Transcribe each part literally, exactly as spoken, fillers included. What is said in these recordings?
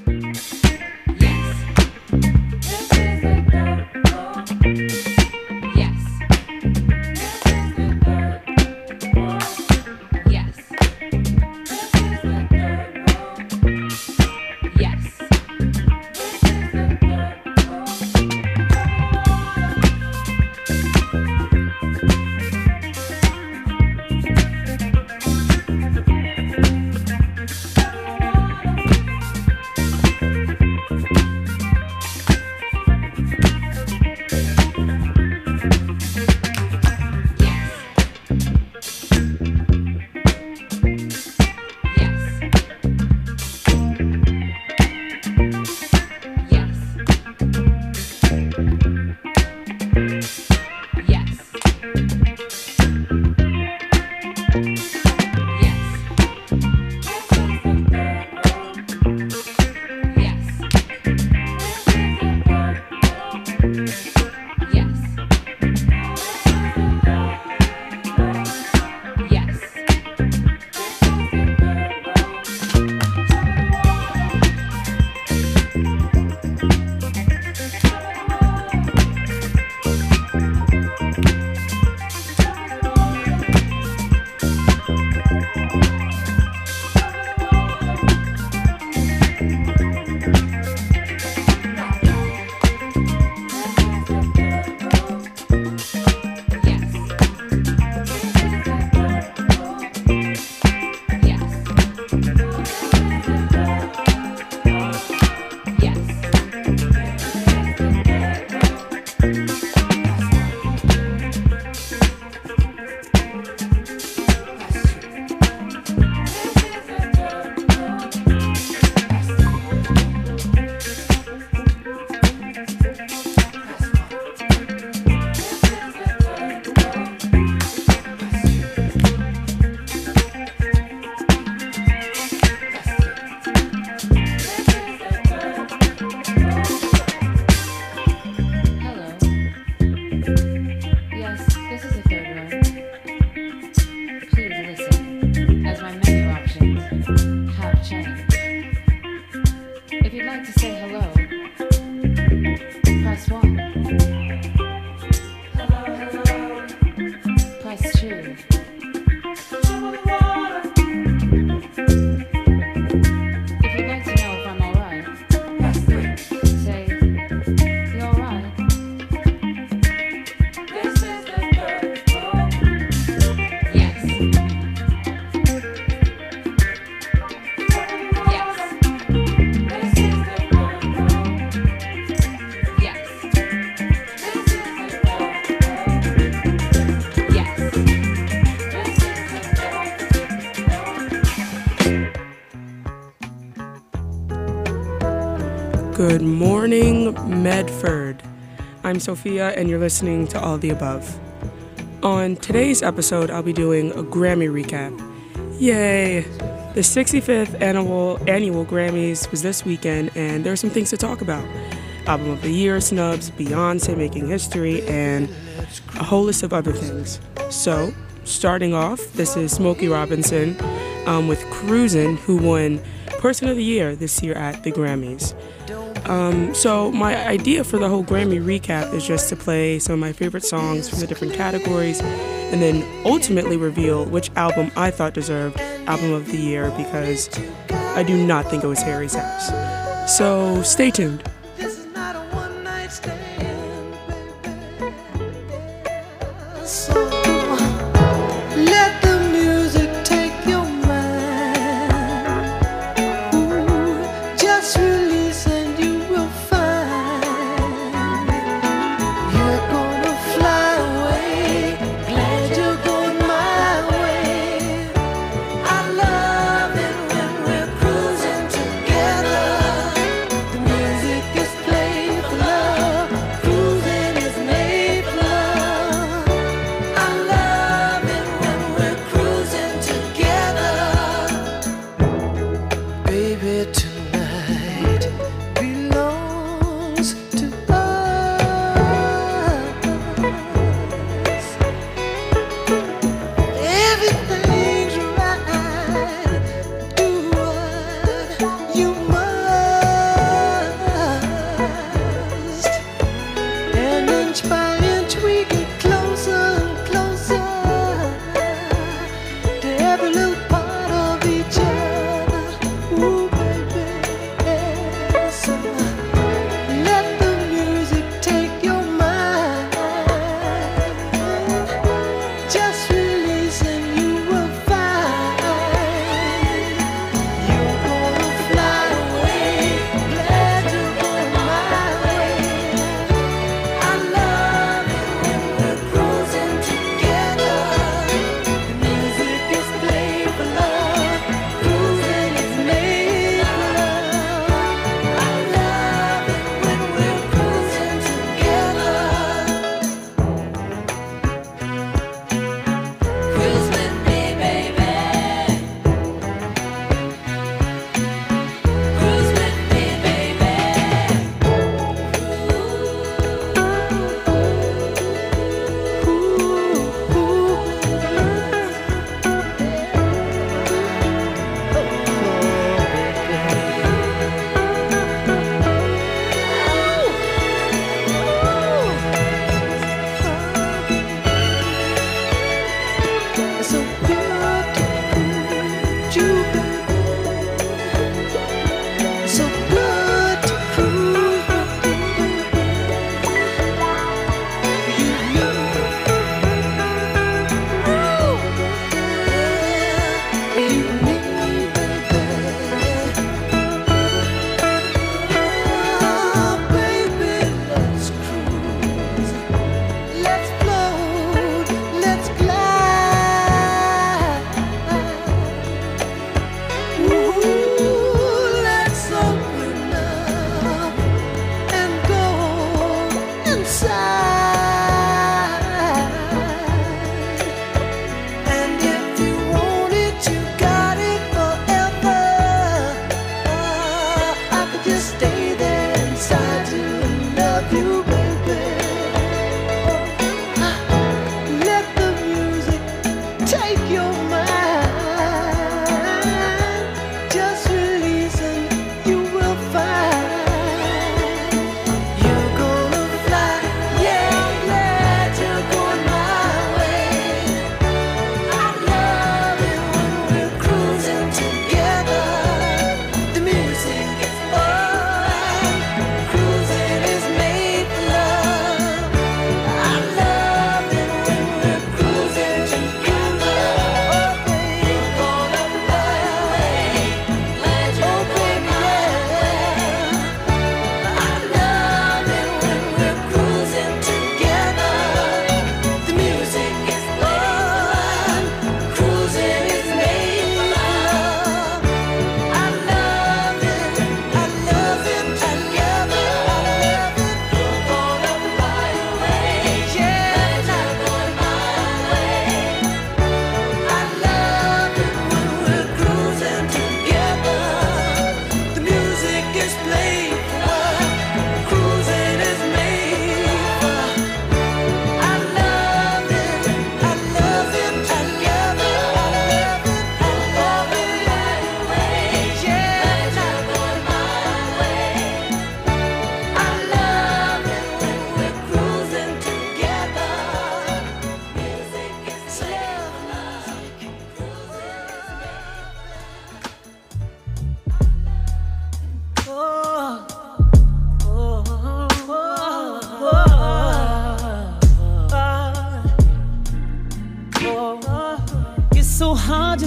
Good morning, Medford. I'm Sophia, and you're listening to All the Above. On today's episode, I'll be doing a Grammy recap. Yay! The sixty-fifth annual, annual Grammys was this weekend, and there are some things to talk about. Album of the Year snubs, Beyonce making history, and a whole list of other things. So, starting off, this is Smokey Robinson um, with Cruisin', who won Person of the Year this year at the Grammys. Um, so my idea for the whole Grammy recap is just to play some of my favorite songs from the different categories and then ultimately reveal which album I thought deserved Album of the Year, because I do not think it was Harry's House. So stay tuned. Music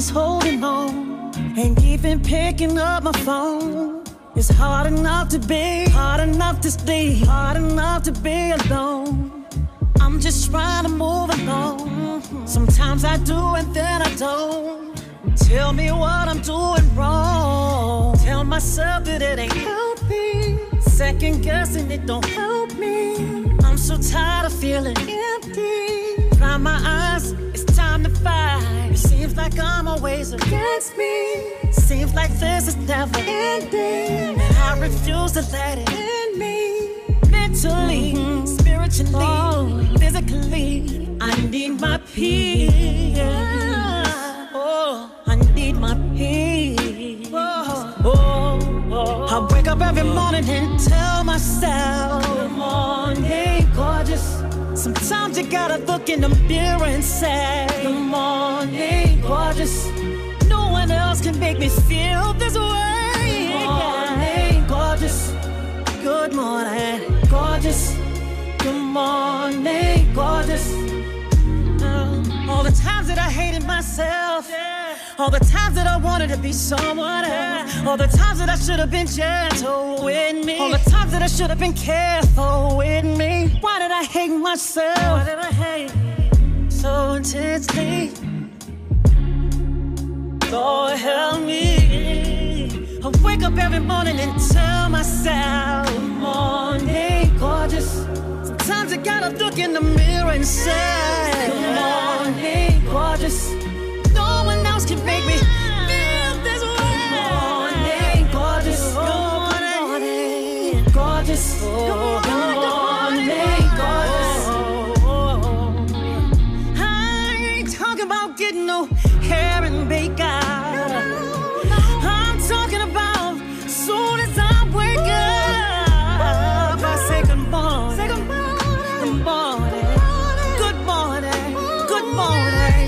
just holding on, ain't even picking up my phone. It's hard enough to be, hard enough to stay, hard enough to be alone. I'm just trying to move along. Sometimes I do and then I don't. Tell me what I'm doing wrong. Tell myself that it ain't healthy. Second guessing it don't help me. I'm so tired of feeling empty. Dry my eyes, it's time to fight. It seems like I'm always against me. Seems like this is never ending, and I refuse to let it end me. Mentally, mm-hmm. spiritually, oh. physically, I need my peace. Oh, I need my peace. Oh, oh, oh. I wake up every morning and tell myself, good morning, gorgeous. Sometimes you gotta look in the mirror and say, good morning, gorgeous. No one else can make me feel this way. Good morning, gorgeous. Good morning, gorgeous. Good morning, gorgeous. Uh, all the times that I hated myself, yeah. All the times that I wanted to be someone else, yeah. All the times that I should have been gentle with me, all the times that I should have been careful with me. Why did I hate myself? Why did I hate so intensely? Lord help me. I wake up every morning and tell myself, good morning, gorgeous. Sometimes I gotta look in the mirror and say, good morning, gorgeous. No one else can make me feel this way. Good morning, gorgeous. Good morning, gorgeous. Good morning, gorgeous. I ain't talking about getting no hair and makeup. I'm talking about soon as I wake up, I say good morning. Say good morning. Good morning. Good morning. Good morning.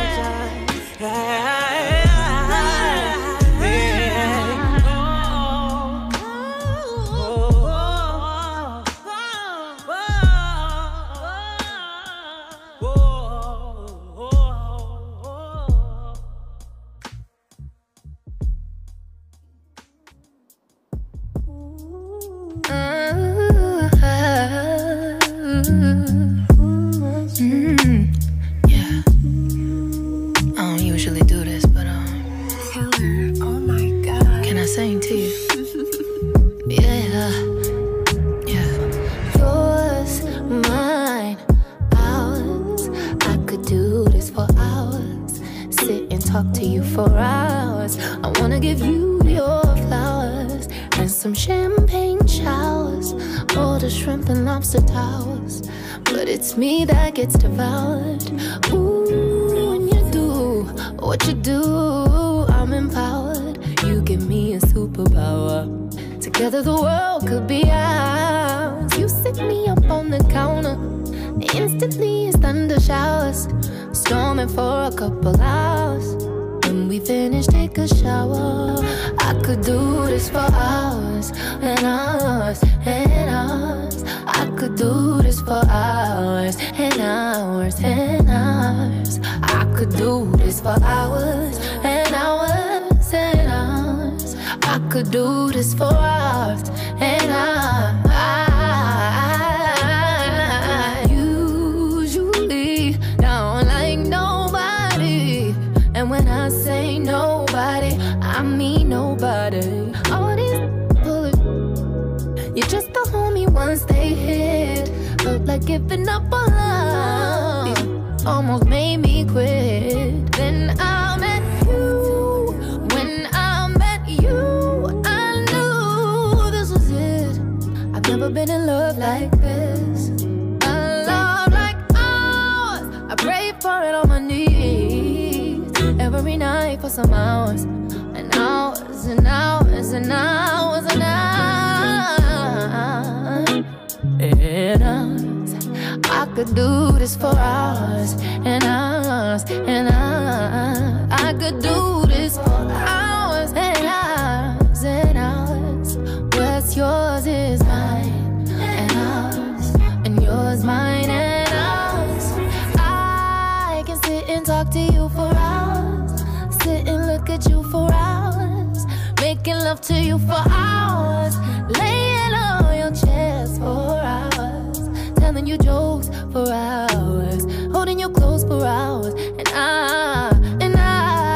Sing to you. Yeah, yeah. Yours, mine, ours. I could do this for hours. Sit and talk to you for hours. I wanna give you your flowers and some champagne showers, all the shrimp and lobster towers. But it's me that gets devoured. Ooh, when you do what you do, I'm empowered. You give me a superpower. Together the world could be ours. You sit me up on the counter. Instantly it's thunder showers, storming for a couple hours. When we finish, take a shower. I could do this for hours and hours and hours. I could do this for hours and hours and hours. I could do this for hours and hours and hours. I could do this for hours and hours. Usually don't like nobody, and when I say nobody, I mean nobody. All these bullets, you're just a homie once they hit. Felt like giving up on love, it almost made me quit. Then I met you. When I met you, I knew this was it. I've never been in love like this. A love like ours, I pray for it on my knees every night for some hours and hours and hours and hours and hours and hours. I could do this for hours and hours and hours. I could do this for hours and hours and hours. What's yours is mine and ours, and yours mine and ours. I can sit and talk to you for hours. love to you for hours, laying on your chest for hours, telling you jokes for hours, holding you close for hours, and I, and I.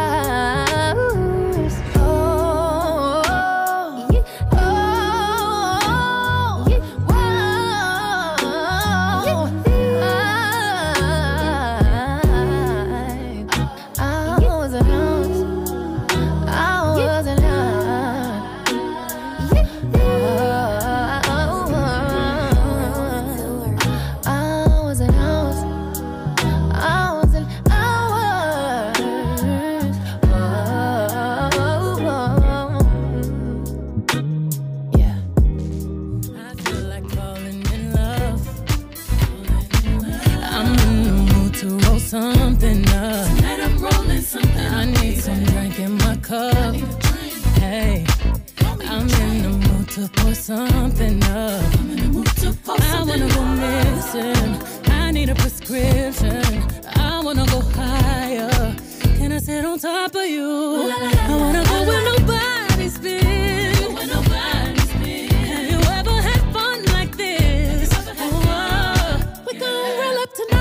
Something up. Tonight I'm rolling something. I need some drink in my cup. Hey, I'm in the mood to pour something up. I wanna go missing. I need a prescription. I wanna go higher. Can I sit on top of you? I wanna go where nobody's been. Have you ever had fun like this? Oh, we gon' roll up tonight.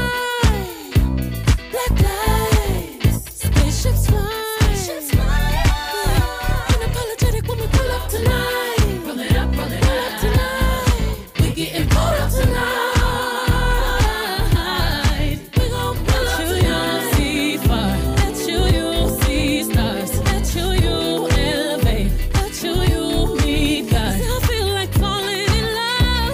Spaceships fly. Spaceships fly. Yeah. Unapologetic when we pull up tonight. Roll it up, roll it roll up tonight. We getting pulled up tonight. We gon' pull up tonight. You'll see fire. At you, you'll see stars. At you, you elevate. At you, you meet God. I feel like falling in love.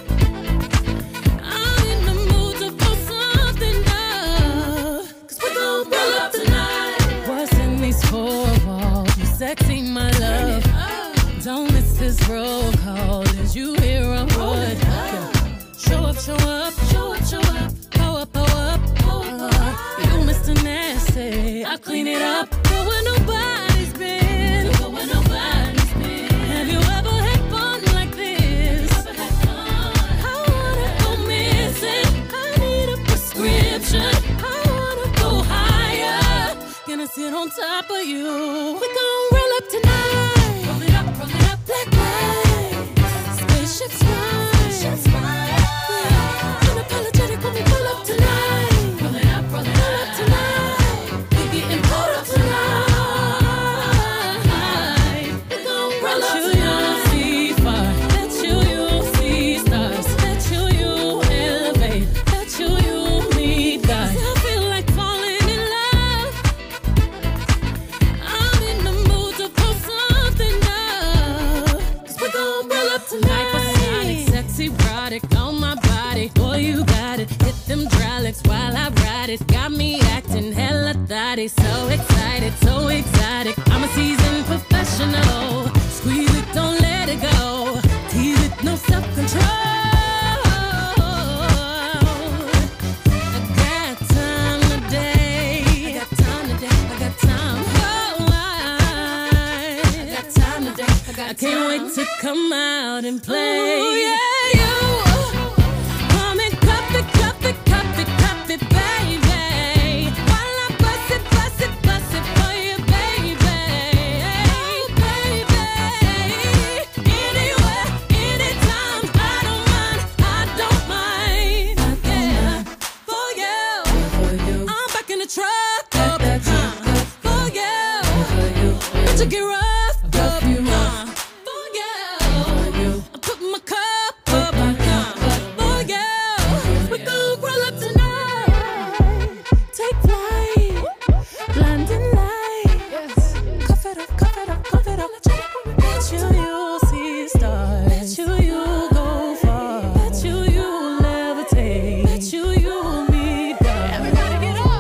I'm in the mood to pull something up. Cause we gon' pull up tonight. What's in these four walls? You sexy, my love. Don't miss this roll call. Is you hear a word? Show up, show up, show up, show up. Pow up, pow up, pow up. You Mister Nasty, I clean it up. Go where nobody's been. Go where nobody's been. Have you ever had fun like this? I wanna go missing. I need a prescription. I wanna go higher. Gonna sit on top of you. We gon' roll up tonight. Roll it up, roll it up. Black lights. Spaceships fly. Spaceships fly. Yeah. Unapologetic when we pull up tonight. Roll it up, roll it roll up. Tonight. We getting pulled up tonight. We gon' roll up tonight. You'll see fire. That you, you'll see stars. That you, you elevate. That you, you meet God. I feel like falling in love. I'm in the mood to pull something up. Cause we gon' roll up tonight. Hypersonic, sexy, erotic on my body. Boy, you got it. Hit them hydraulics while I ride it. Got me acting hella thotty. So excited, so exotic. I'm a seasoned professional. Squeeze it, don't let it go. Tease it, no self-control. I got time today. I got time today. I got time. Oh, I, I got time today. I got I can't time. Wait to come out and play. Ooh, yeah, you. Come and cup it, cup it, cup it, cup it, baby. While I bust it, bust it, bust it for you, baby. Baby. Anywhere, anytime. I don't mind, I don't mind. Yeah. For you. I'm back in the truck. Up, huh. For you. Let you get rough. Up, you huh. For you. I put my cup up. For you. We gon' roll up tonight. Take flight. Blinding lights. Cuff it up, cuff it up, cuff it up. Bet you you'll see stars. Bet you you'll go far. Bet you you'll levitate. Bet you you'll meet God. Everybody get up.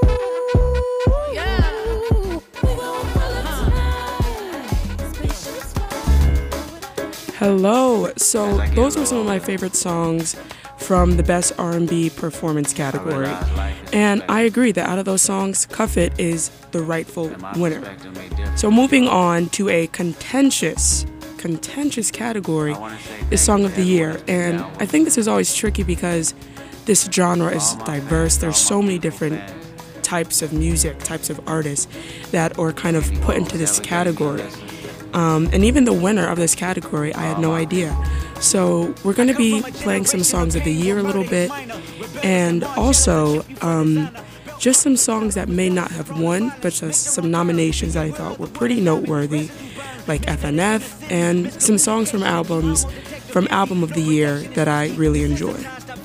Yeah. We gon' roll up tonight. Spaceships fly. Hello. So those were some of my favorite songs from the Best R and B Performance category. And I agree that out of those songs, Cuff It is the rightful winner. So moving on to a contentious, contentious category is Song of the Year. And I think this is always tricky because this genre is diverse. There's so many different types of music, types of artists that are kind of put into this category. Um, and even the winner of this category, I had no idea. So we're going to be playing some songs of the year a little bit, and also um, just some songs that may not have won, but just some nominations that I thought were pretty noteworthy, like F N F, and some songs from albums, from Album of the Year that I really enjoy.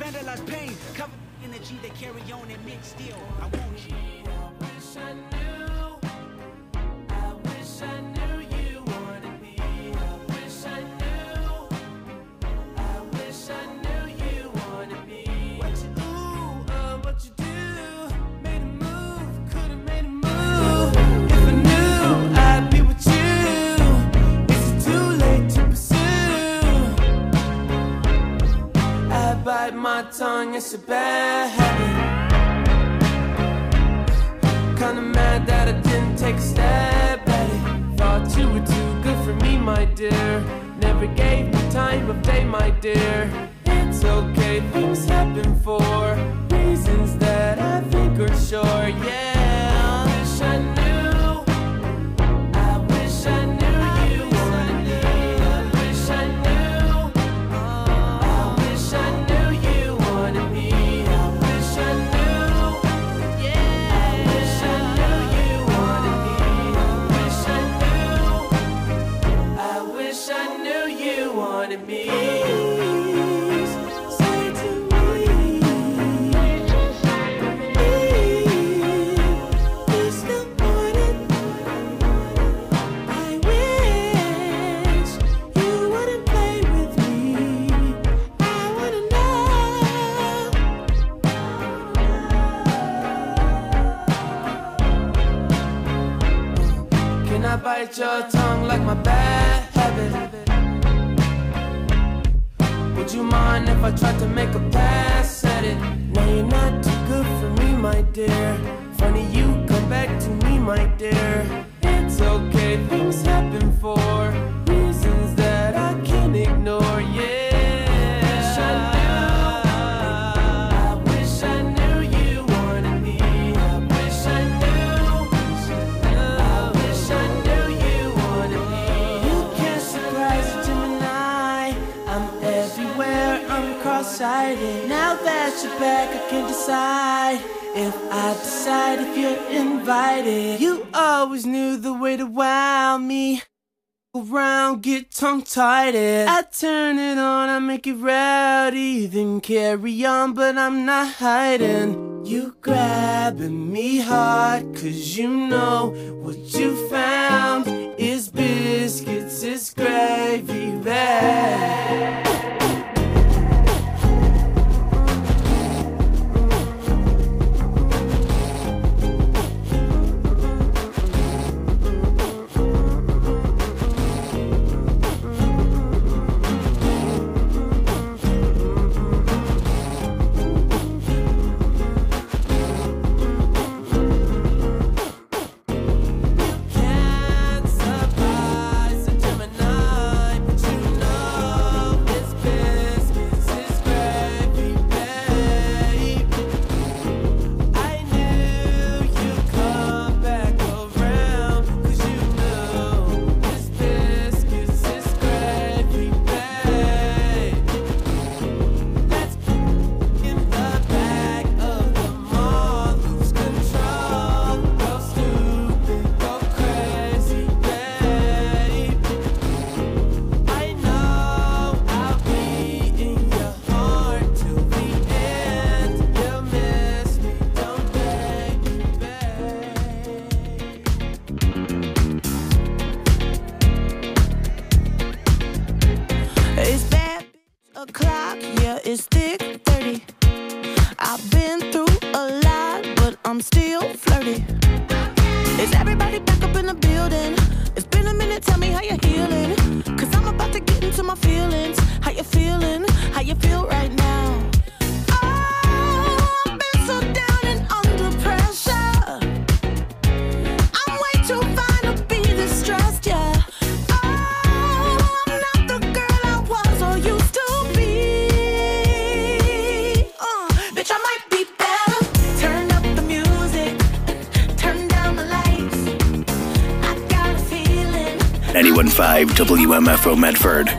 My tongue, it's a bad habit. Kinda mad that I didn't take a stab at it. Thought you were too good for me, my dear. Never gave me time of day, my dear. It's okay, things happen for reasons that I think are sure, yeah. I wish I knew. I wish I knew you wanted me. I wish I knew. I wish I knew. Bite your tongue like my bad habit. Would you mind if I tried to make a pass at it? No, you're not too good for me, my dear. Funny you come back to me, my dear. It's okay, things happen for reasons that I can't ignore, yeah. Now that you're back, I can decide if I decide if you're invited. You always knew the way to wow me. Around, get tongue-tied. I turn it on, I make it rowdy, then carry on, but I'm not hiding. You grabbing me hard, cause you know what you found is biscuits, is gravy bag. Anyone five W M F O Medford.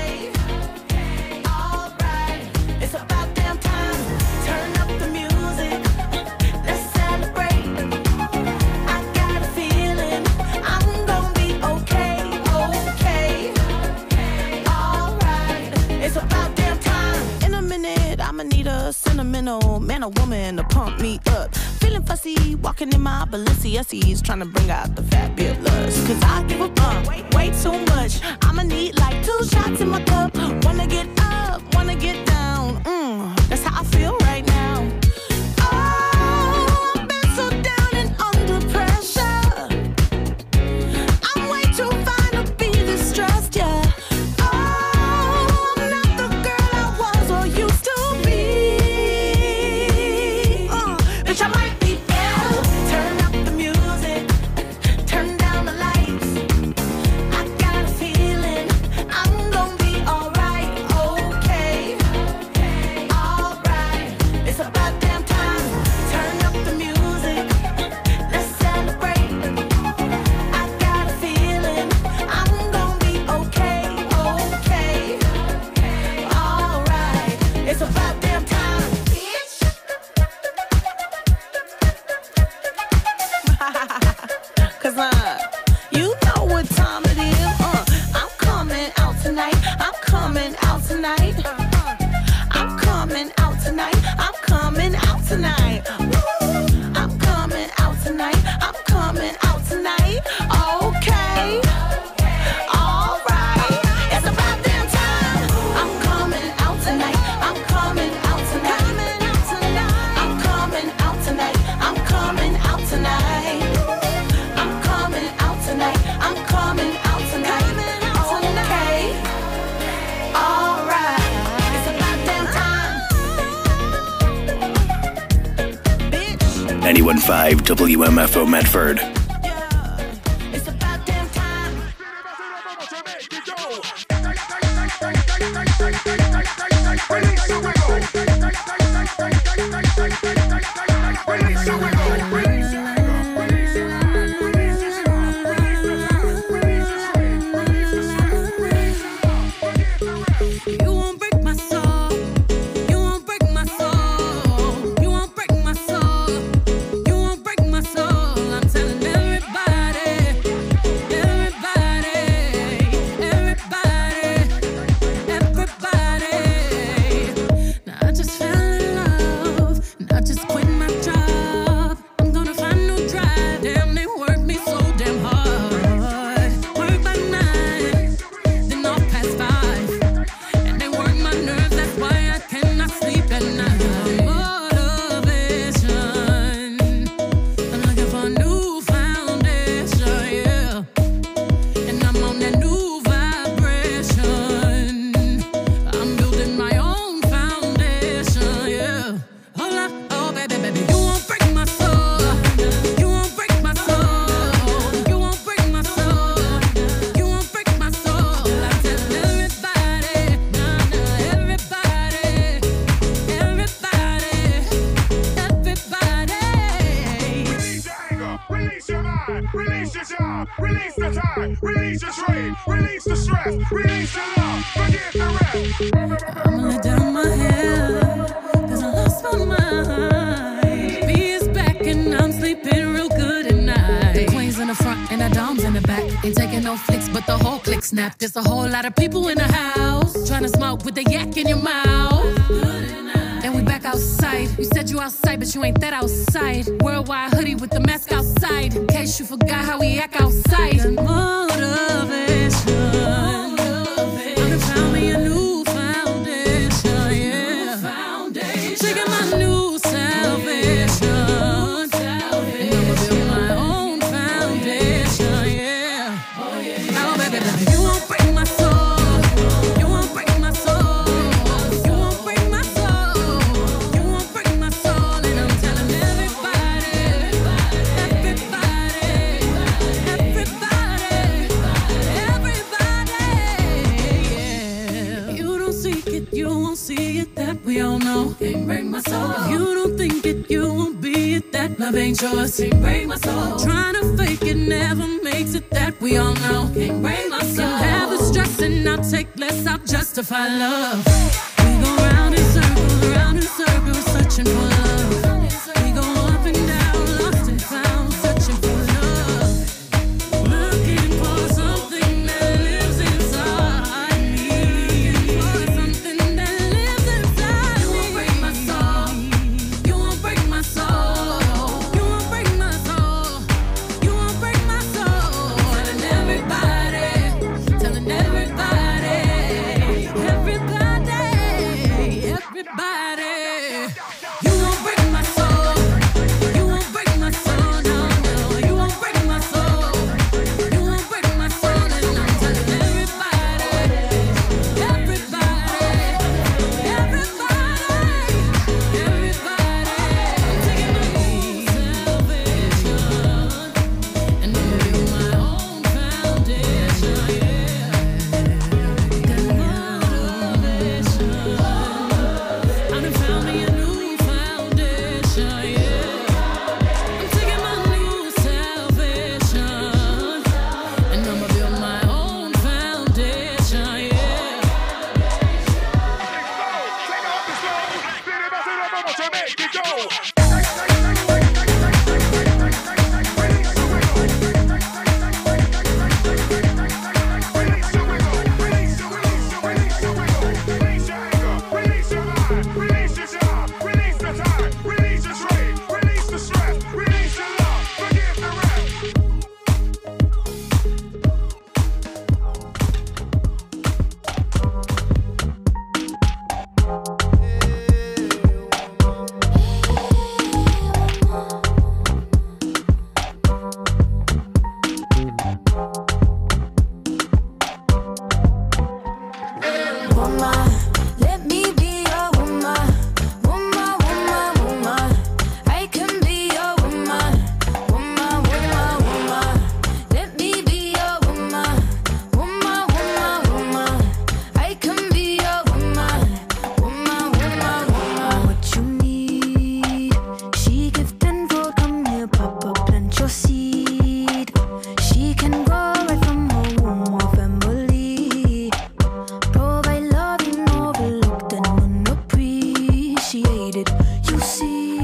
Sentimental man or woman to pump me up. Feeling fussy, walking in my Balenciennes, trying to bring out the fabulous. Cause I give a fuck way, way too much. I'ma need like two shots in my cup. Wanna get up, wanna get down. Mm, that's how I feel right now. Oh, I've been so down and under pressure. I'm way too fine to be this stressed, yeah. Oh, I'm not the girl I was or used to be. I might be down. Turn up the music, turn down the lights. I got a feeling I'm gonna be alright, okay, alright. It's about damn time. Turn up the music, let's celebrate. I got a feeling I'm gonna be okay, okay, alright. It's about damn time. Cause uh, you know what time it is. Uh, I'm coming out tonight. I'm coming out tonight. I'm coming out tonight. I'm coming out tonight. Woo! I'm coming out tonight. I'm coming out tonight. Okay. All right. It's about damn time. I'm coming out tonight. I'm coming out tonight. I'm coming out tonight. I'm coming out tonight. I'm coming out tonight. I'm coming out tonight. Okay. All right. It's about damn time. Bitch. ninety-one point five W M F O Medford. Yeah. It's about damn time. You won't break my soul. You won't break my soul. You won't break my soul. You won't break my soul. I'm telling everybody, everybody, everybody, everybody. Now I just fell in love, and I just quit my job. I'm gonna find a new drive. Damn, they work me so damn hard. Work by nine, then off past five. And they work my nerves, that's why I cannot sleep at night. Motivation, I'm looking for a new foundation, yeah. And I'm on that new vibration. I'm building my own foundation, yeah. Hold up, oh baby, baby, you won't break my soul. You won't break my soul. You won't break my soul. You won't break my soul. I tell everybody, nah, nah, everybody, everybody, everybody. Release your anger, release your mind, release your job, release the time, release your trade, release the stress, release your love, forget the rest. I'ma let down my hair, cause I lost my mind. B is back and I'm sleeping real good at night. The queen's in the front and the dom's in the back. Ain't taking no flicks, but the whole click snap. There's a whole lot of people in the house trying to smoke with the yak in your mouth. And we back outside. You said you outside, but you ain't that outside. Worldwide hoodie with the mask outside. In case you forgot how we act outside. Motivation. I done found me a new foundation, yeah. Shaking my new salvation. And I'ma build my own foundation, yeah. Oh, baby, baby, you won't break my soul. You won't break my soul. You won't break my soul. You won't break my soul. And I'm telling everybody, everybody, everybody, everybody. it, you won't see it, that we all know. Can't break my soul. If you don't think it, you won't be it, that love ain't yours. Can't break my soul. Trying to fake it never makes it, that we all know. Can't break my soul. Can have the stress and I'll take less, I'll justify love. We go round in circles, round in circles, searching for love. We go up and down, lost and found, searching for love. Looking for something that lives inside me. For something that lives inside me. You won't break my soul. You won't break my soul. You won't break my soul. You won't break my soul. Telling everybody, telling everybody, everybody, everybody. You won't break my soul. You won't break my soul. No, no. You won't break my soul. You won't break my soul. And I'm telling everybody, everybody, everybody, everybody. I'm taking my own salvation and I'm building my own foundation. Yeah, got motivation. I done found me a new foundation. Yeah, I'm taking my new salvation and I'ma build my own foundation. Yeah. Take off the slow. City by city, mama, to make it go. Release the wiggle. Release the wiggle. Release the, release the, release the wiggle. Release your anger. Release your mind. Release your job. Release the time. Release your rage. Release the stress. Release your love. Forgive the rest. Woman, let me be your woman. Woman, woman, woman. I can be your woman. Woman, woman, woman. Let me be your woman. Woman, woman, woman. I can be your woman. Woman, woman, woman. What you need? She give tenfold, come here, Papa, plant your seed. She can grow right from her womb or family. Provide love in overlooked and unappreciated. You see,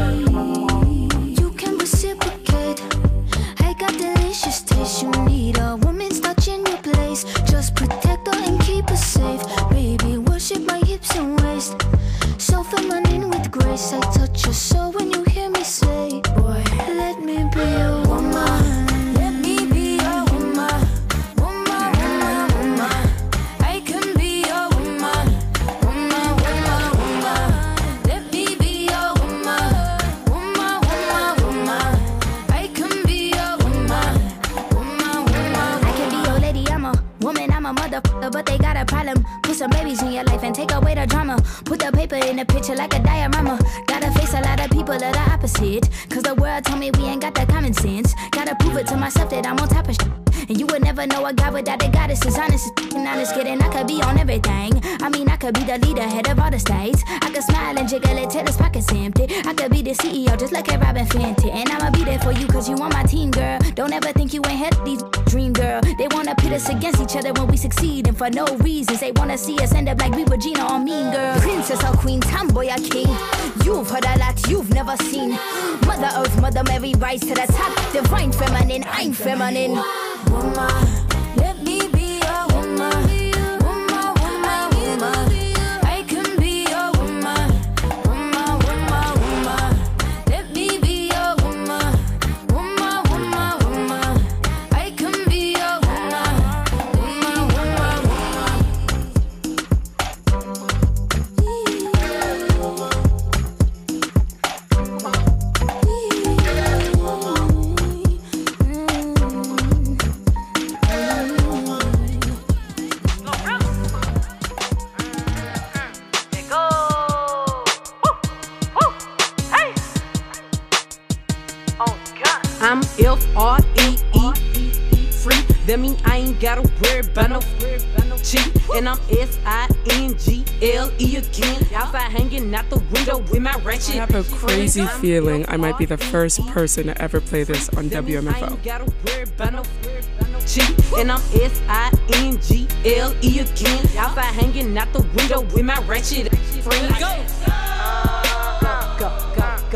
you can reciprocate. I got delicious taste. You need a woman's touch in your place. Just protect her and keep her safe. Baby, worship my hips and waist. So feminine with grace. I touch your soul when you hear me say, boy, let me be your woman. Let me be your woman. Woman, woman, woman. I can be your woman. Woman, woman, woman. Let me be your woman. Woman, woman, woman. I can be your woman. Woman, woman, I can be your lady. I'm a woman, I'm a motherfucker, but they got a problem. Put some babies in your life and take away the drama. Put the paper in the picture like a diorama. Gotta face a lot of people that are opposite. Cause the world told me we ain't got that common sense. Gotta prove it to myself that I'm on top of shit. And you would never know a guy without a goddess is honest as f***ing honest kidding. I could be on everything. I mean, I could be the leader, head of all the states. I could smile and jiggle it till his pockets empty. I could be the C E O just like a Robin Fenty. And I'ma be there for you cause you on my team, girl. Don't ever think you ain't had these dream, girl. They wanna pit us against each other when we succeed. And for no reasons, they wanna see us end up like we Regina or Mean Girl. Princess or queen, tomboy or king. You've heard a lot you've never seen. Mother Earth, Mother Mary, rise to the top. Divine feminine, I'm feminine. Woman, let me be your woman. Woman, woman, woman. I can be your woman. Woman, woman, woman. Let me be your woman. Woman, woman, woman. I can be your woman. Woman, woman, I'm F R E E, free That mean I ain't gotta worry about no G. And I'm S I N G L E again. Outside hanging out the window with my ratchet. I have a crazy feeling I might be the first person to ever play this on W M F O. G. And I'm S I N G L E again. Outside hanging out the window with my ratchet friends. Go, go, go, go, go.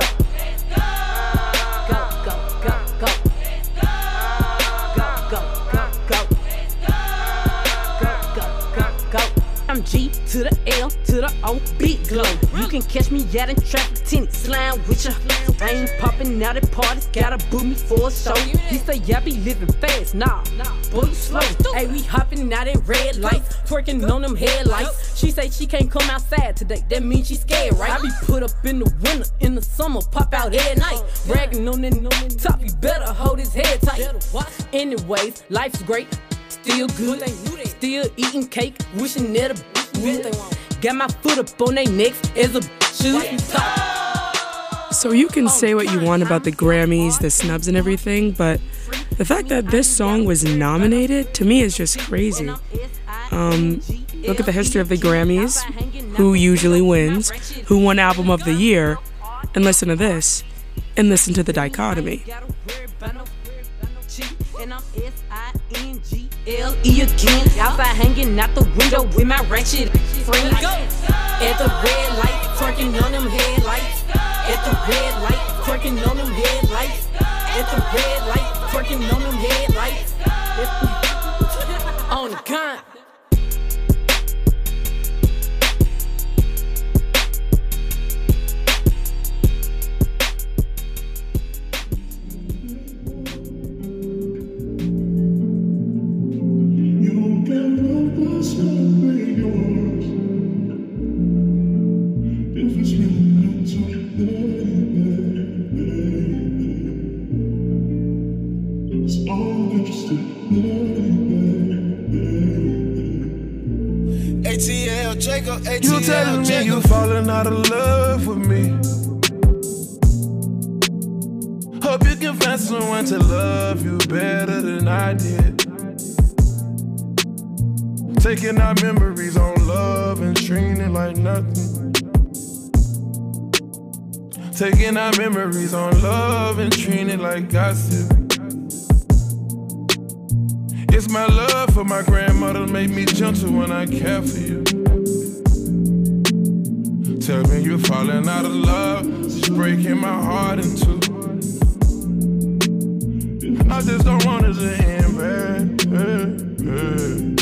I'm G to the L to the O, big glow. You can catch me out in traffic, tinted slime with ya. I ain't popping out at parties, gotta book me for a show. He say, yeah, I be living fast, nah, boy, you slow. Hey, we hopping out at red lights, twerking on them headlights. She say she can't come outside today, that means she scared, right? I be put up in the winter, in the summer, pop out at night. Bragging on that top, you better hold his head tight. Anyways, life's great. Still good, still eating cake, wishing that a bitch would. Got my foot up on they necks as a shoot top. So you can say what you want about the Grammys, the snubs and everything, but the fact that this song was nominated, to me, is just crazy. Um, look at the history of the Grammys, who usually wins, who won Album of the Year, and listen to this, and listen to the dichotomy. L E again, outside hanging out the window with my ratchet friends. At the red light, twerking on them headlights. At the red light, twerking on them headlights. At the red light, twerking on them headlights. On the gun. You telling me you falling out of love with me. Hope you can find someone to love you better than I did. Taking our memories on love and treating it like nothing. Taking our memories on love and treating it like gossip. It's my love for my grandmother made me gentle when I care for you. Tell me you're falling out of love, it's breaking my heart in two. I just don't want it to end bad, bad,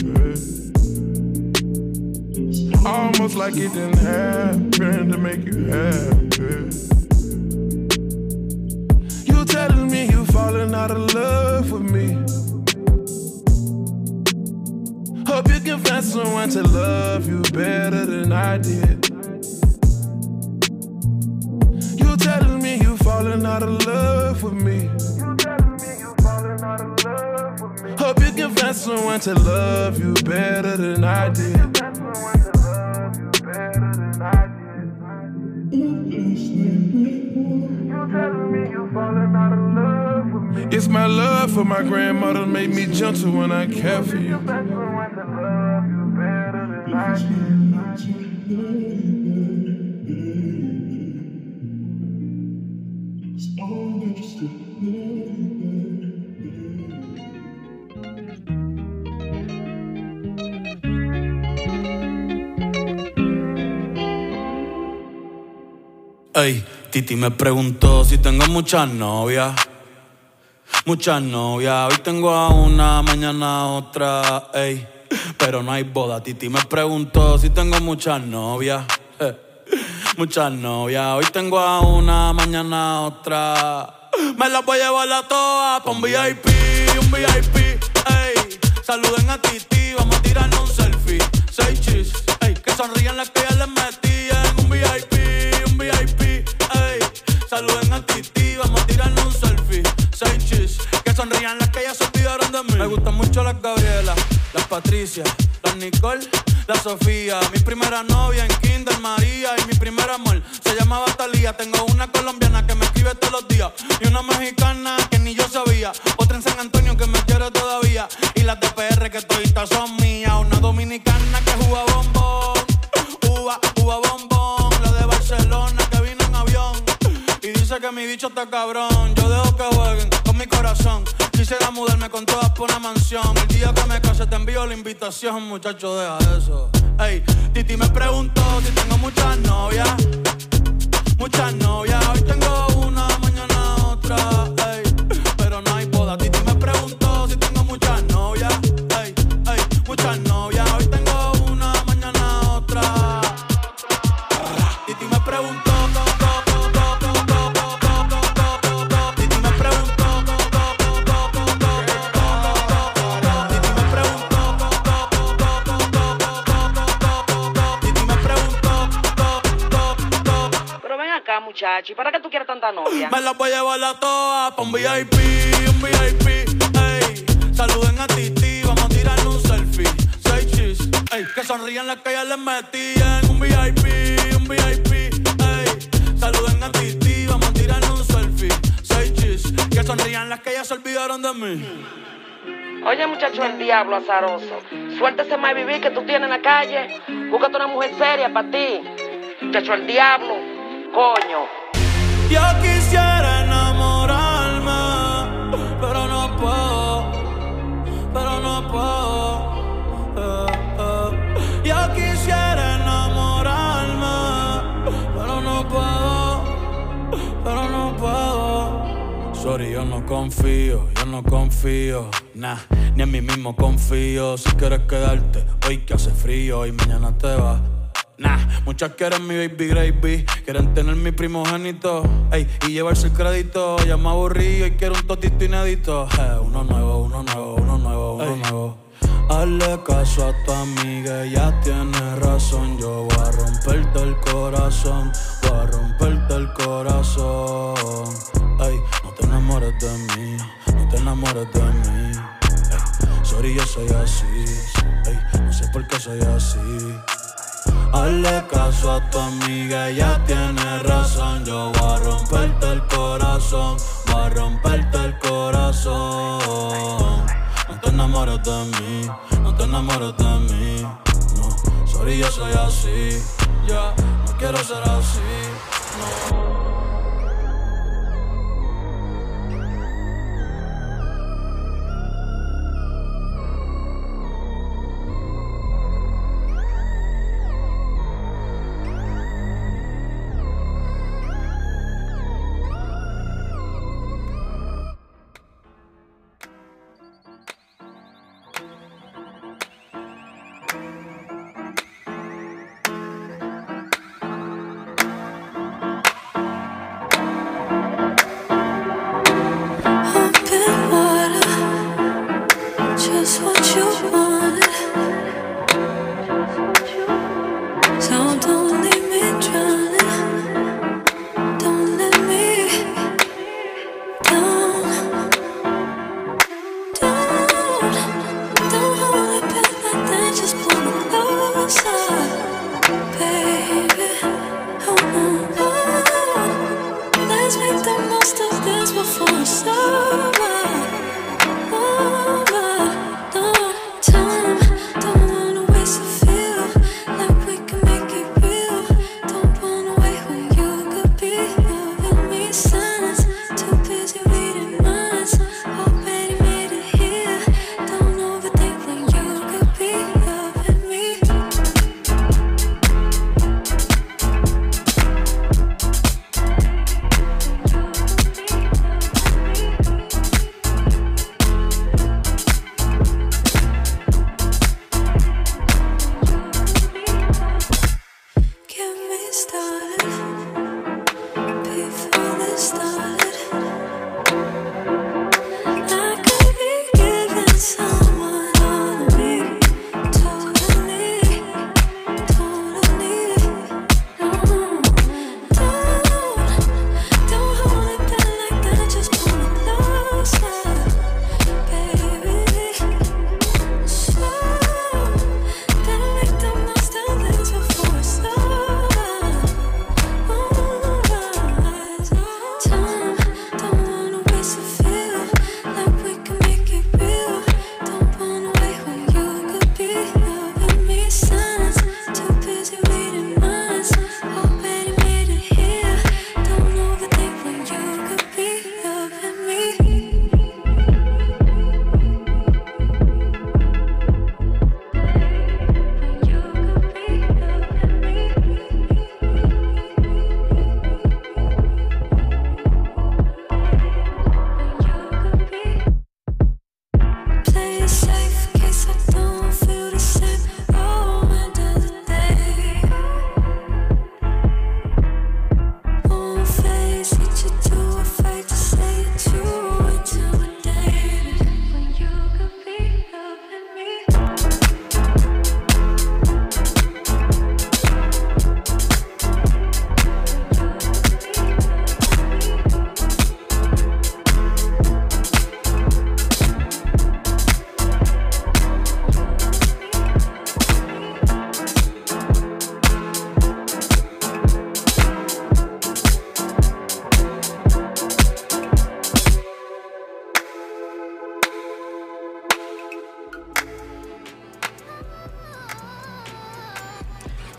bad. Almost like it didn't happen to make you happy. You telling me you falling out of love with me. Hope you can find someone to love you better than I did. You telling me you falling out of love with me. Hope you can find someone to love you better than I did. It's my love for my grandmother made me gentle when I care for you. Ey, Titi me preguntó si tengo muchas novias. Muchas novias, hoy tengo a una, mañana a otra, ey. Pero no hay boda, Titi me preguntó si tengo muchas novias. Eh, muchas novias, hoy tengo a una, mañana a otra. Me las voy a llevar a todas pa' un V I P, un V I P, ey. Saluden a Titi, vamos a tirarnos un selfie. Seis chis, ey. Que sonrían las que ya les metí en un V I P, un V I P, ey. Saluden a Titi, vamos a tirarnos un selfie. Seis chis, que sonrían las que ya se olvidaron de mí. Me gustan mucho las Gabriela, las Patricia, las Nicole la Sofía. Mi primera novia en Kinder María. Y mi primer amor se llamaba Talía. Tengo una colombiana que me escribe todos los días. Y una mexicana que ni yo sabía. Otra en San Antonio que me quiere todavía. Y las de P R que toditas son mías. Una dominicana que juega bombón. Uva, uva bombón. La de Barcelona que vino en avión. Y dice que mi bicho está cabrón. Yo dejo que jueguen con mi corazón. Quisiera mudarme con todas por una mansión. El día que me case te envío la invitación, muchacho, deja eso. Ey, Titi me preguntó si tengo muchas novias. Muchas novias, hoy tengo una, mañana otra. Ey, pero no hay boda. Titi me preguntó si tengo muchas novias. Ey, ey, muchas novias, hoy tengo una, mañana otra. Titi me preguntó. Muchacho, ¿y para qué tú quieres tanta novia? Me la voy a llevar a todas pa' un V I P, un V I P, ey. Saluden a Titi, vamos a tirarle un selfie. Seis chis, ey. Que sonrían las que ya les metían. Un V I P, un V I P, ey. Saluden a Titi, vamos a tirarle un selfie. Seis chis, que sonrían las que ya se olvidaron de mí. Oye, muchacho, el diablo azaroso. Suéltese más vivir que tú tienes en la calle. Búscate una mujer seria para ti. Muchacho, el diablo. Coño. Yo quisiera enamorarme, pero no puedo, pero no puedo. Eh, eh. Yo quisiera enamorarme, pero no puedo, pero no puedo. Sorry, yo no confío, yo no confío, nah, ni en mí mismo confío. Si quieres quedarte hoy que hace frío y mañana te vas. Nah, muchas quieren mi baby gravy, quieren tener mi primogénito, ey, y llevarse el crédito. Ya me aburrí y quiero un totito inédito. Eh, uno nuevo, uno nuevo, uno nuevo, uno ey. nuevo. Hazle caso a tu amiga, ella tiene razón. Yo voy a romperte el corazón, voy a romperte el corazón. Ey, no te enamores de mí, no te enamores de mí. Ey, sorry, yo soy así, ey, no sé por qué soy así. Hazle caso a tu amiga, ella tiene razón. Yo voy a romperte el corazón, voy a romperte el corazón. No te enamores de mí, no te enamores de mí. No, sorry, yo soy así, ya, yeah, no quiero ser así, no.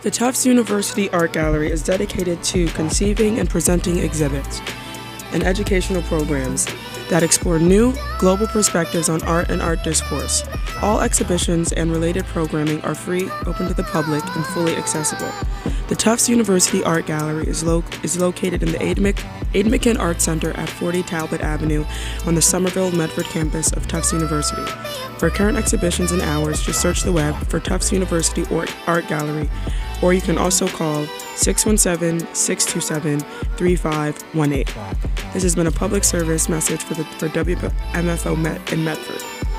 The Tufts University Art Gallery is dedicated to conceiving and presenting exhibits and educational programs that explore new, global perspectives on art and art discourse. All exhibitions and related programming are free, open to the public, and fully accessible. The Tufts University Art Gallery is, lo- is located in the Aid-McKinn Art Center at forty Talbot Avenue on the Somerville Medford campus of Tufts University. For current exhibitions and hours, just search the web for Tufts University Art Gallery, or you can also call six one seven, six two seven, three five one eight. This has been a public service message for, the, for W M F O Met in Medford.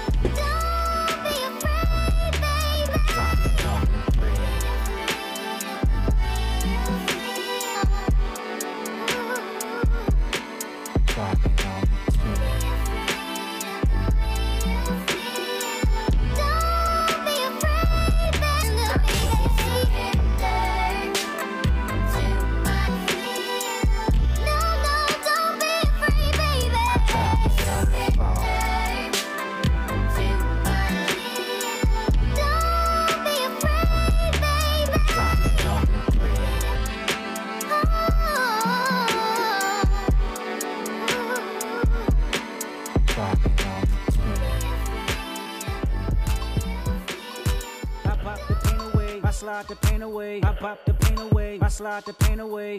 Slide the pain away, I pop the pain away, I slide the pain away.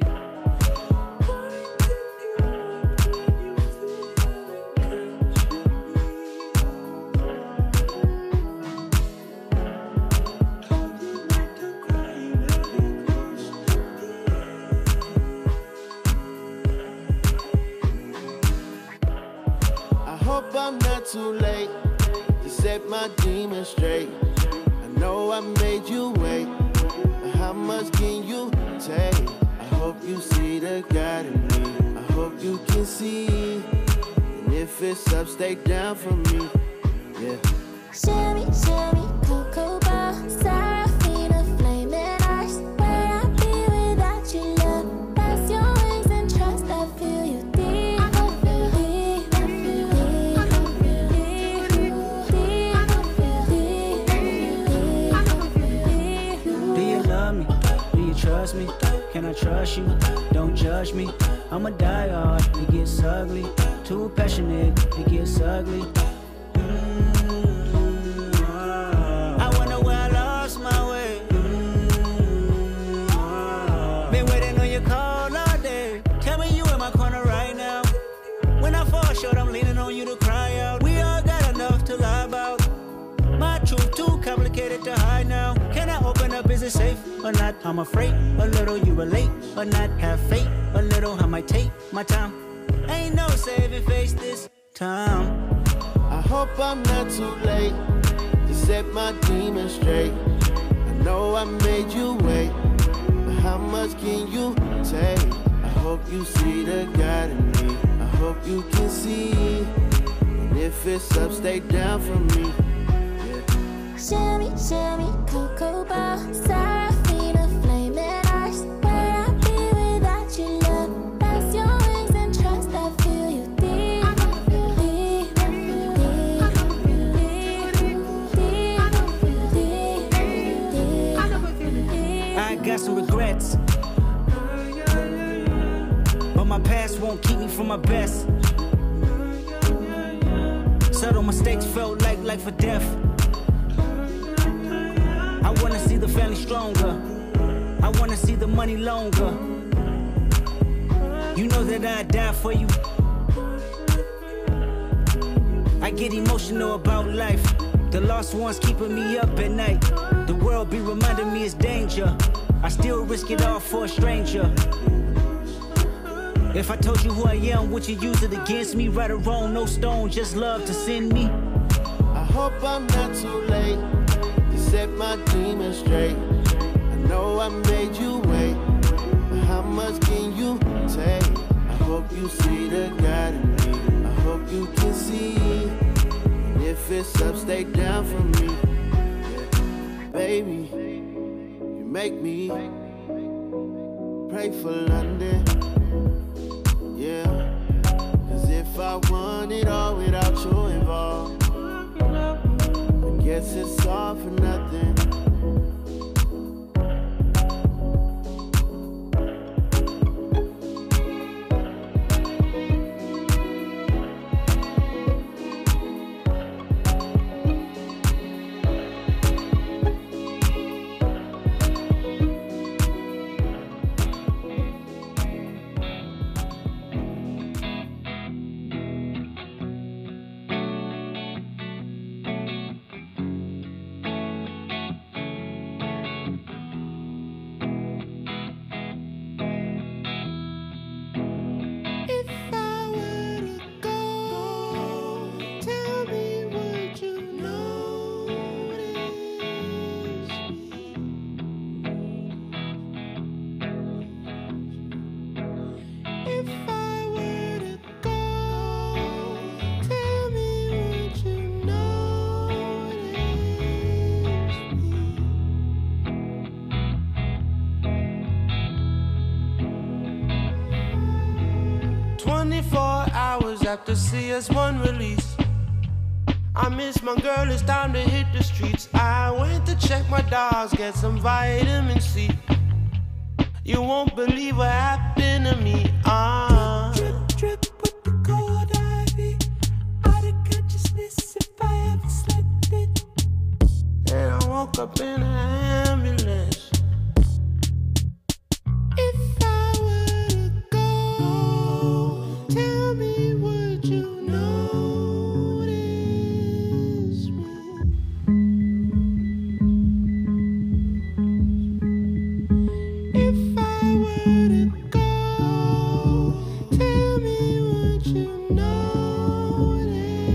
I hope I'm not too late to set my demons straight. I know I made you wait, but how much can you take? I hope you see the God in me. I hope you can see, and if it's up, stay down for me. Yeah. Shimmy, shimmy, cocoa bar, Serafina, flaming eyes. Where I be without you, love? That's your wings and trust. I feel you deep. I feel deep. I feel deep. I feel deep. I feel deep. Do you love me? Do you trust me? Can I trust you? Don't judge me. I'm a die-hard. It gets ugly. Too passionate. It gets ugly. Complicated to hide now. Can I open up? Is it safe or not? I'm afraid a little you relate or not. Have faith a little. I might take my time. Ain't no saving face this time. I hope I'm not too late to set my demons straight. I know I made you wait, but how much can you take? I hope you see the God in me. I hope you can see, and if it's up, stay down for me. Shimmy, shimmy, cocoa bar, Serafina, flaming eyes. Where I be without you, love? That's your wings and trust. I feel you deep. I feel deep. I feel deep. I feel deep. I feel deep. I got some regrets, but my past won't keep me from my best. Subtle mistakes felt like life or death. I wanna see the family stronger. I wanna see the money longer. You know that I'd die for you. I get emotional about life. The lost ones keeping me up at night. The world be reminding me it's danger. I still risk it all for a stranger. If I told you who I am, would you use it against me? Right or wrong, no stone, just love to send me. I hope I'm not too late to set my demons straight. I know I made you wait, but how much can you take? I hope you see the God in me. I hope you can see, and if it's up, stay down for me. Yeah. Baby, you make me pray for London. Yeah, cause if I want it all without you involved, I guess it's all for nothing. twenty-four hours after C S one release. I miss my girl, it's time to hit the streets. I went to check my dogs, get some vitamin C. You won't believe what happened to me. Ah. Drip, drip, drip with the cold ivy. Out of consciousness if I ever slept it. And I woke up in an ambulance. If I were to go, tell me, would you notice me? If I were to go, tell me, would you notice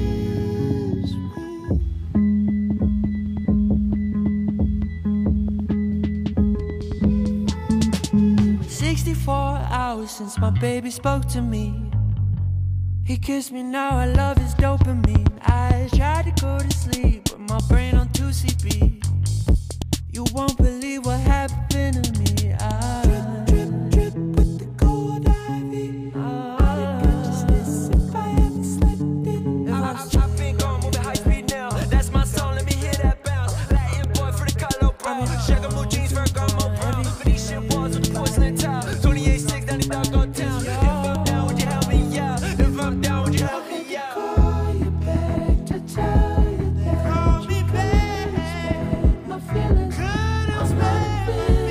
me? sixty-four hours since my baby spoke to me. He kissed me, now I love his dopamine. I tried to go to sleep with my brain on two C B. You won't believe what happened to me. I drip, drip, drip with the cold ivy. Out of consciousness if I ever slept it. I, I, I've been going, moving high speed now. That's my song, let me hear that bounce. Latin boy for the color brown. Shagamoo jeans, Ferragamo brown. Venetian walls with the porcelain tile. twenty-eight six, down the dog on town. If I'm down, would you help me out? If I'm down, would you help me out? Call you back to tell you that. Call me back. My feelings. I'm not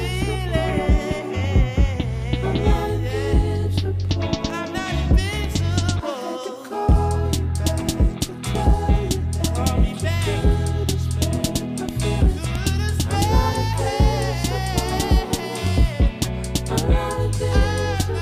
invincible. I'm not invincible. I had to call you back to tell you that. Call me back. Could explain my feelings. I'm not invincible. I'm not invincible.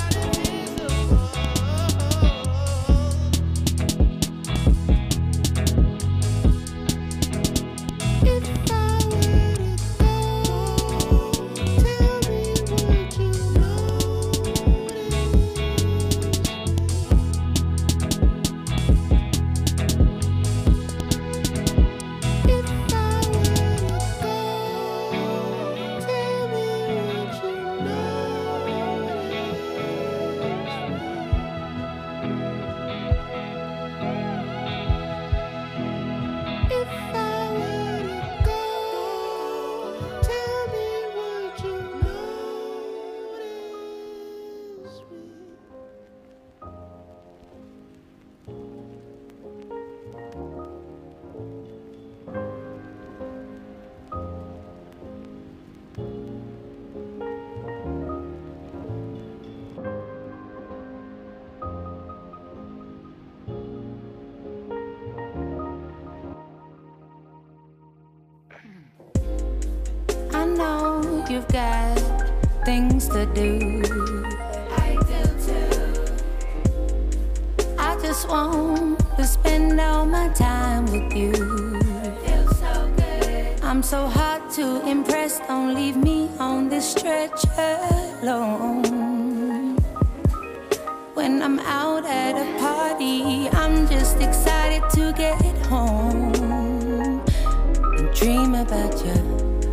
If I were to go, tell me, would you notice? If I were to go, tell me, would you notice? If I were to go, tell me, would you notice me? I know you've got things to do. I do too. I just want to spend all my time with you. Feels so good. I'm so hard to impress. Don't leave me on this stretch alone. When I'm out at a party, I'm just excited to get home and dream about you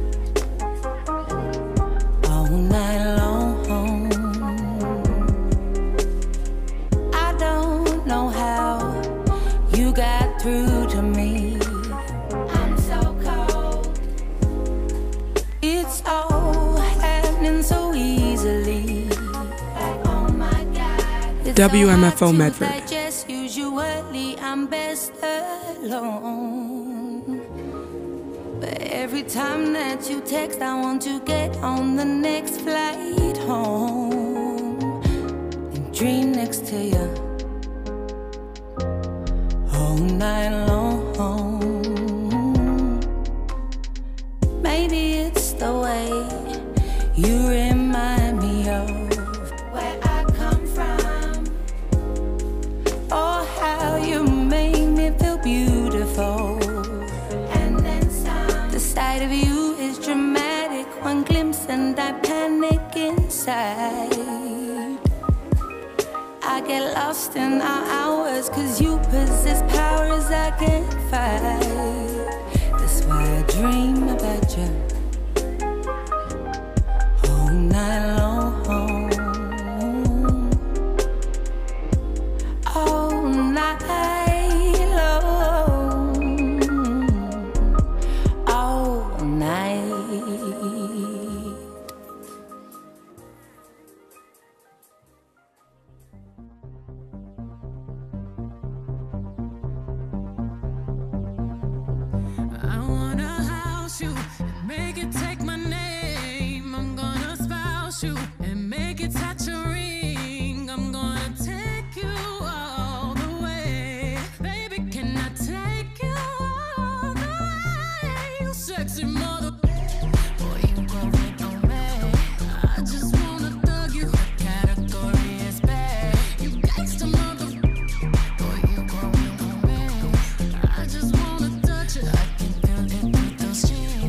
all night long. I don't know how you got through to me. I'm so cold. It's all happening so easily. Oh my God. W M F O Medford. Digest. Usually I'm best alone. But every time that you text, I want to get on the next flight home and dream next to you all night long. Maybe it's the way you remind me of where I come from, or how you make me feel beautiful. The sight of you is dramatic. One glimpse and I panic inside. I get lost in our hours, cause you possess powers I can't fight. That's why I dream about you all night long. cross you and make it touch a ring. I'm gonna take you all the way. Baby, can I take you all the way? You sexy mother. Boy, you growing on me. I just wanna thug you. Category is bad. You gangsta mother. Boy, you growing on me. I just wanna touch it. I can feel it through those jeans.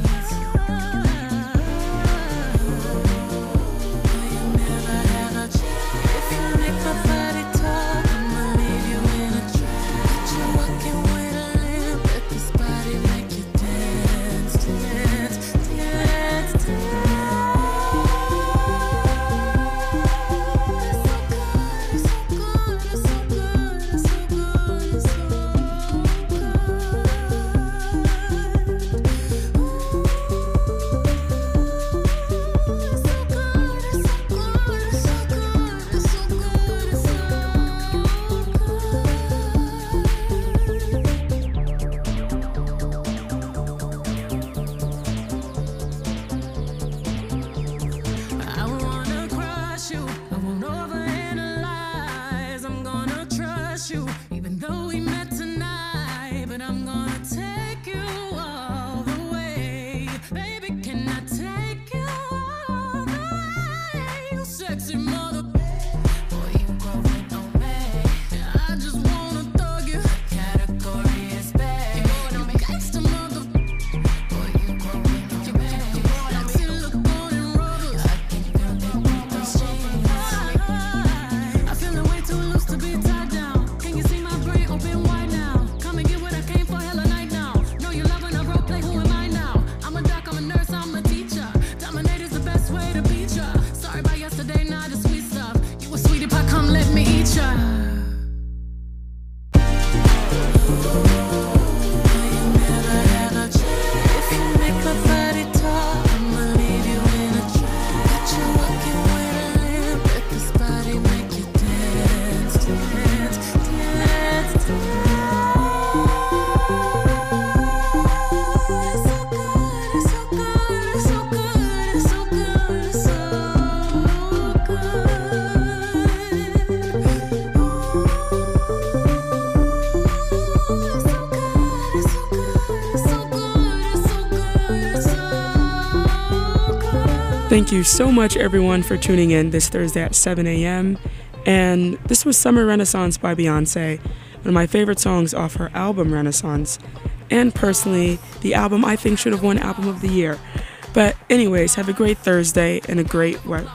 Thank you so much, everyone, for tuning in this Thursday at seven a m And this was Summer Renaissance by Beyonce, one of my favorite songs off her album Renaissance. And personally, the album I think should have won Album of the Year. But anyways, have a great Thursday and a great